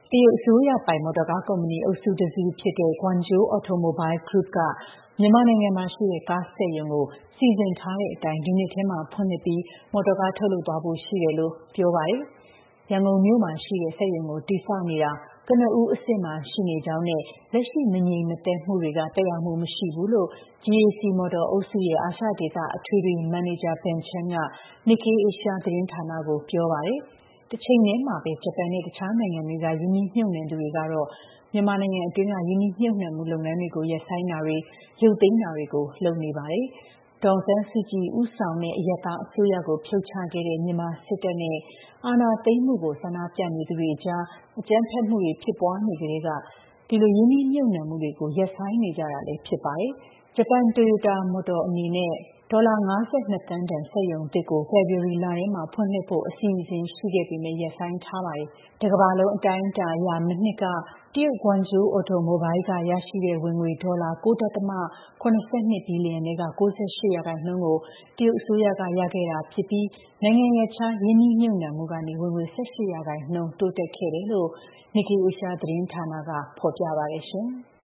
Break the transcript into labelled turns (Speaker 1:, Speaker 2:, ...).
Speaker 1: တရုတ်အစိုးရပိုင်မော်တော်ကားကုမ္ပဏီအုပ်စုတစ်စုဖြစ်တဲ့ Guangzhou Automobile Group ကမြန်မာနိုင်ငံမှာရှိတဲ့ကားစက်ရုံကိုစီစဉ်ထားတဲ့အတိုင်းဒီနှစ်ထဲမှာဖွင့်လှစ်ပြီးမော်တော်ကားထုတ်လုပ်သွားဖို့ရှိတယ်လို့ပြောပါတယ်။ရန်ကုန်မြို့မှာရှိတဲ့စက်ရုံကိုတည်ဆောက်နေတာကနဦးအဆင့်မှာရှိနေကြောင်းနဲ့လက်ရှိမငြိမ်မသက်မှုတွေကတက်ရောက်မှုမရှိဘူးလို့ GAC မော်တော်အုပ်စုရဲ့အာရှဒေသအထွေထွေမန်နေဂျာ Ben Chan က Nikkei Asia သတင်းဌာနကိုပြောပါတယ်။တချိန်တည်းမှာပဲဂျပန်နဲ့တခြားနိုင်ငံတွေကယင်းနှိမ့်နှံသူတွေကတော့မြန်မာနိုင်ငံအတွင်းကယင်းနှိမ့်နှံမှုလုပ်ငန်းတွေကိုရပ်ဆိုင်းတာတွေရုပ်သိမ်းတာတွေကိုလုပ်နေပါတယ်။ဒေါ်အောင်ဆန်းစုကြည်ဦးဆောင်တဲ့အရပ်သားအစိုးရကိုဖြုတ်ချခဲ့တဲ့မြန်မာစစ်တပ်နဲ့အာဏာသိမ်းမှုကိုဆန္ဒပြနေသူတွေအကြားအကြမ်းဖက်မှုတွေဖြစ်ပွားနေကြတဲ့ကဒီလိုယင်းနှိမ့်နှံမှုတွေကိုရပ်ဆိုင်းနေကြတာလည်းဖြစ်ပါတယ်။ဂျပန် Toyota Motor အနေနဲ့ဒေါ်လာ52သန်းတန်စက်ရုံသစ်ကိုဖေဖော်ဝါရီလထဲမှာဖွင့်လှစ်ဖို့အစီအစဉ်ရှိခဲ့ပေမဲ့ရပ်ဆိုင်းထားပါတယ်။တစ်ကမ္ဘာလုံးအတိုင်းအတာအရမနှစ်ကတရုတ် Guangzhou Automobile ကရရှိတဲ့ဝင်ငွေဒေါ်လာ 9.82 ဘီလီယံထဲက 98%ကိုတရုတ်အစိုးရကရခဲ့တာဖြစ်ပြီးနိုင်ငံရပ်ခြားယင်းနှိမ့်နှံမှုကနေဝင်ငွေ 18%တိုးတက်ခဲ့တယ်လို့ Nikkei Asia သတင်းဌာနကဖော်ပြပါတယ်ရှင်။